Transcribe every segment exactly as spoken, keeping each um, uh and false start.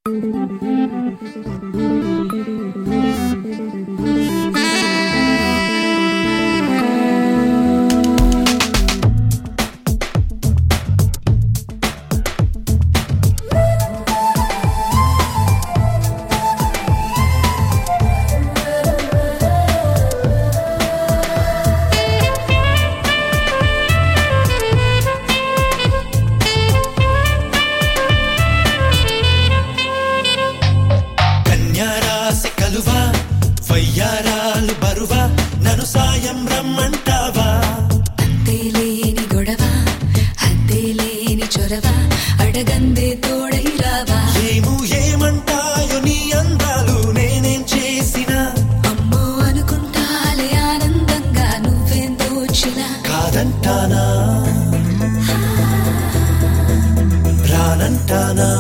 వయ్యారాలు బరువా నన్ను సాయం రమ్మంటావా అంతేలేని గొడవ హద్దేలేని చొరవ అడగందే తోడై రావా ఏమో ఏమంటాయో నీ అందాలు నేనేం చేసినా అమ్మో అనుకుంటాలే ఆనందంగా నువ్వేం దోచినా కాదంటానా రానంటానా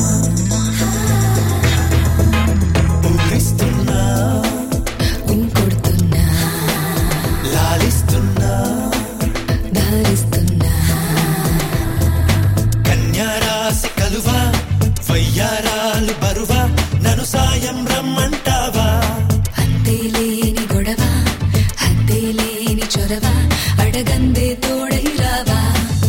ఊరిస్తున్నా ఇంకొడుతున్నా లాలిస్తున్నా దారిస్తున్నా కన్యారాశి కలువా వయ్యారాలు బరువా నన్ను సాయం రమ్మంటావా అంతేలేని గొడవ హద్దేలేని చొరవ అడగందే తోడై రావా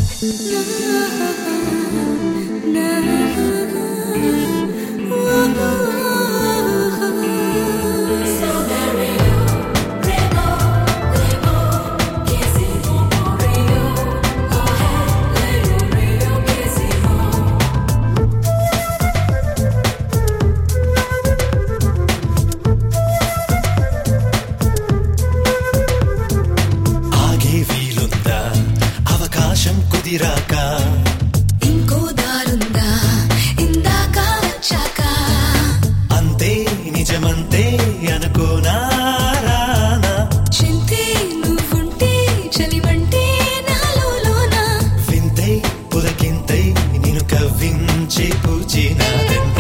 ఆగే వీలుందా అవకాశం కుదిరాక ఇంకో దారుందా ఇందాక వచ్చాక అంతే నిజమంతే అనుకోనా రానా చింతే నువ్వుంటే చలిమంటే నాలోన వింతై పులకింతై నిన్ను కవ్వించి పూచినాదంట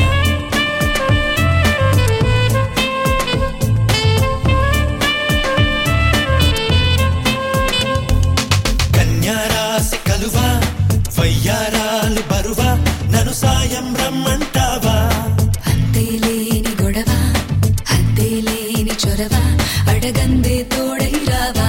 కన్యారాశి కలువా వయ్యారాలు బరువా నన్ను సాయం రమ్మంటావా అంతేలేని గొడవ హద్దేలేని చొరవ అడగందే తోడై రావా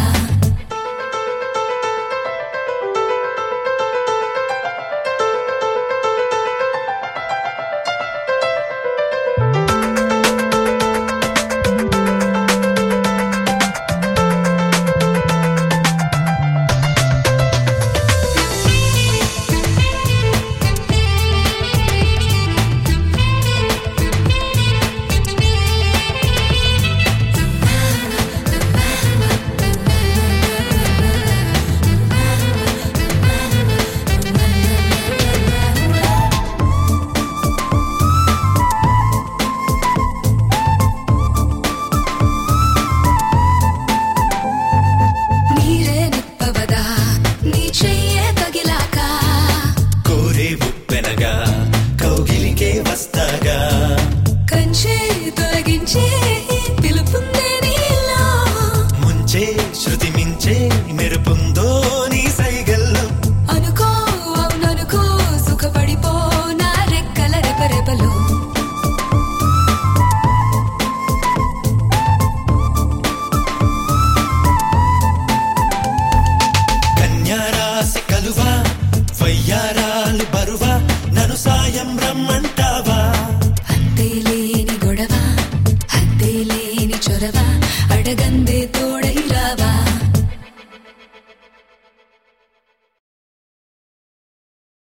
నీరే నిప్పవదా నీ చెయ్యే తగిలాక కోరే ఉప్పెనగా కౌగిలికే వస్తాగా కంచే తొలగించే పిలుపుందే నీలో ముంచే శృతి మించే మెరుపుందో నీ సైగల్లో అనుకో అవుననుకో సుఖపడిపో నా రెక్కల రెపరెపలో కన్యారాశి కలువా వయ్యారాలు బరువా నన్ను సాయం రమ్మంటావా అంతేలేని గొడవ హద్దేలేని చొరవ అడగందే తో